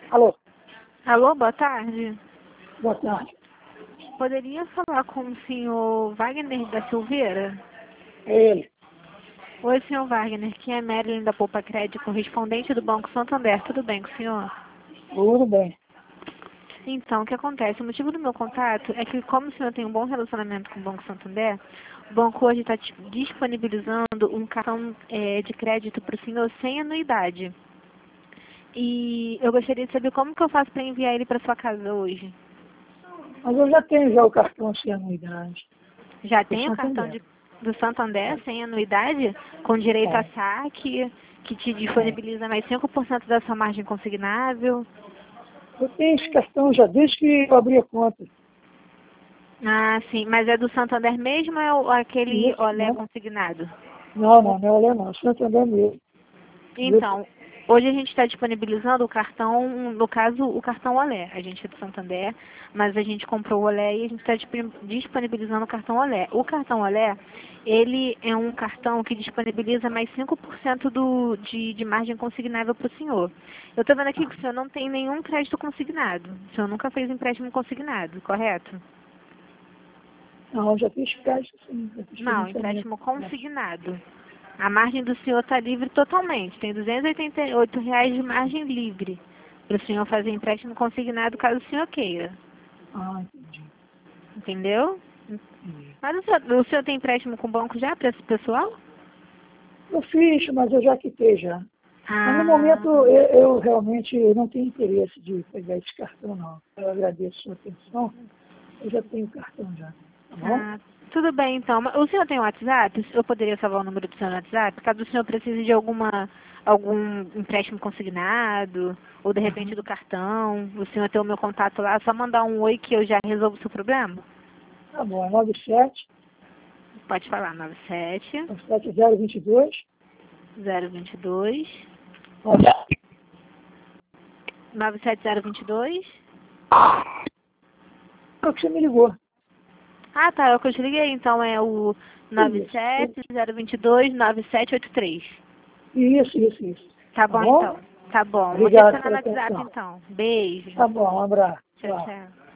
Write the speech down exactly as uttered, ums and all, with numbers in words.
Alô, Alô, boa tarde. boa tarde. Poderia falar com o senhor Wagner da Silveira? É ele. Oi, senhor Wagner, aqui é Marilyn da Poupa Crédito, correspondente do Banco Santander. Tudo bem com o senhor? Tudo bem. Então, o que acontece? O motivo do meu contato é que, como o senhor tem um bom relacionamento com o Banco Santander, o banco hoje está disponibilizando um cartão é, de crédito para o senhor sem anuidade. E eu gostaria de saber como que eu faço para enviar ele para sua casa hoje. Mas eu já tenho já o cartão sem anuidade. Já Do tem o cartão Santander. de, do Santander sem anuidade, com direito a É. saque, que te É. disponibiliza mais cinco por cento da sua margem consignável. Eu tenho esse cartão já desde que eu abri a conta. Ah, sim, mas é do Santander mesmo ou é o- aquele Isso, Olé não? consignado? Não, não, não é Olé não. Santander mesmo. Isso. Então, hoje a gente está disponibilizando o cartão, no caso, o cartão Olé. A gente é do Santander, mas a gente comprou o Olé e a gente está disponibilizando o cartão Olé. O cartão Olé, ele é um cartão que disponibiliza mais cinco por cento do, de, de margem consignável para o senhor. Eu estou vendo aqui que o senhor não tem nenhum crédito consignado. O senhor nunca fez empréstimo consignado, correto? Não, eu já fiz crédito sim. Já fiz Não, financiamento. empréstimo consignado. A margem do senhor está livre totalmente. Tem duzentos e oitenta e oito reais de margem livre para o senhor fazer empréstimo consignado caso o senhor queira. Ah, entendi. Entendeu? entendi. Mas o senhor, o senhor tem empréstimo com o banco já para esse pessoal? Eu fiz, mas eu já quitei já. Mas no Ah, momento eu, eu realmente não tenho interesse de pegar esse cartão não. Eu agradeço a sua atenção. Eu já tenho o cartão já. Tá bom? ah, tudo bem então. Mas o senhor tem WhatsApp? Eu poderia salvar o número do senhor no WhatsApp? Caso o senhor precise de alguma, algum empréstimo consignado, ou de repente do cartão, o senhor tem o meu contato lá, é só mandar um oi que eu já resolvo o seu problema? Tá bom, é nove sete, Pode falar, nove sete sete zero dois dois. zero dois dois Olha, nove sete zero dois dois. é o que você me ligou. Ah, tá, é o que eu te liguei, então é o nove Isso, sete zero dois dois nove sete oito três. isso, isso, isso. Tá Tá bom, bom? então. Tá bom. Vou te Obrigado adicionar no pela WhatsApp, atenção. então. Beijo. Tá bom, um abraço. Tchau, Tchau. tchau.